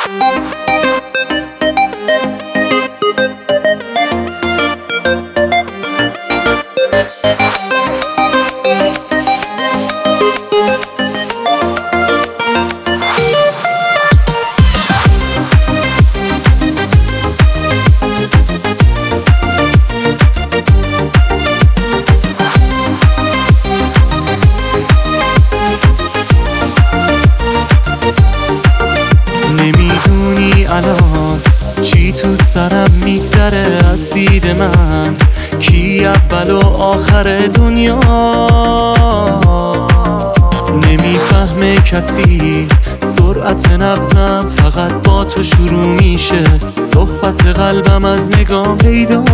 نمیدونی الان چی تو سرم میگذره از دید من، کی اول و آخر دنیاست. نمیفهمه کسی سرعت نبضم، فقط با تو شروع میشه، صحبت قلبم از نگاه پیداست.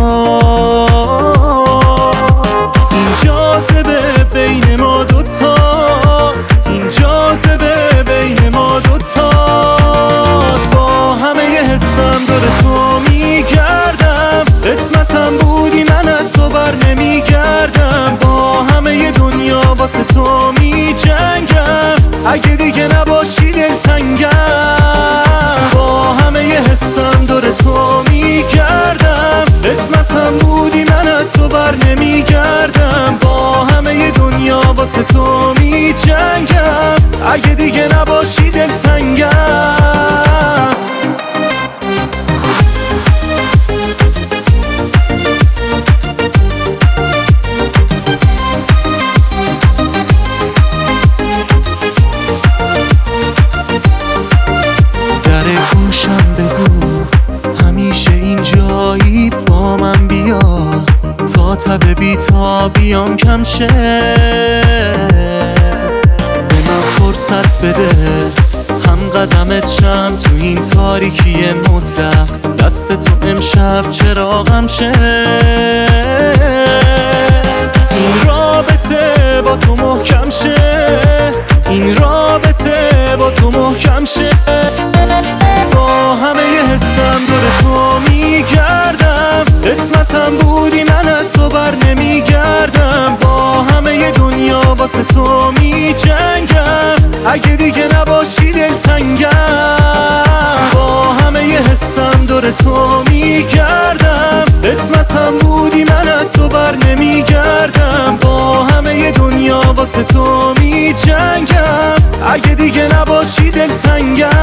این جاذبه بین ما دوتاست، این جاذبه بین ما دوتاست. با همه حسم دور تو میگردم، قسمتم بودی من از تو بر نمیگردم. با همه دنیا واسه تو میجنگم، اگه دیگه نباشی دلتنگم. با همه حسم دور تو میگردم، قسمتم بودی من از تو بر نمیگردم. با همه دنیا واسه تو میجنگم، اگه دیگه نباشی دلتنگم. در گوشم بگو همیشه اینجایی، با من بیا تا تب بی‌تابیام کم شه. به من فرصت بده هم قدمت شم تو این تاریکی مطلق، دست تو امشب چراغم شه. این رابطه با تو محکم شه، این رابطه با تو محکم شه. با همه حسم دور تو میگردم، قسمتم بودی من از تو بر نمیگردم. با همه دنیا واسه تو میجنگم، اگه دیگه نباشی دلتنگم. با همه حسم دور تو میگردم، قسمتم بودی من از تو بر نمیگردم. با همه دنیا واسه تو میجنگم، اگه دیگه نباشی دلتنگم.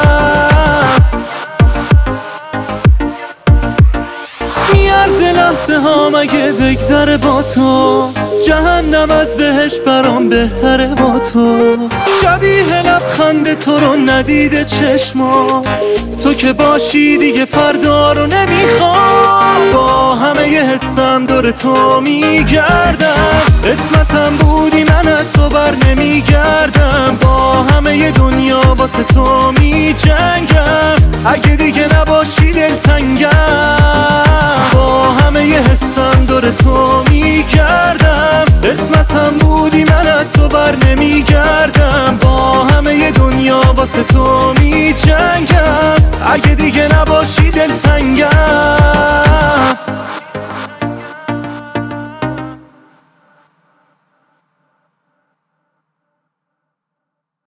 میارزه لحظه ها مگه بگذره با تو، جهنم از بهشت برام بهتره با تو. شبیه لبخند تو رو ندیده چشما، تو که باشی دیگه فردا رو نمیخوام. با همه حسم دور تو میگردم، قسمتم بودی من از تو بر نمیگردم. با همه دنیا واسه تو میجنگم، اگه دیگه نباشی دلتنگم. با همه حسم دور تو میگردم، قسمتم بودی من از تو بر نمیگردم. با همه دنیا واسه تو میجنگم، اگه دیگه نباشی دلتنگم.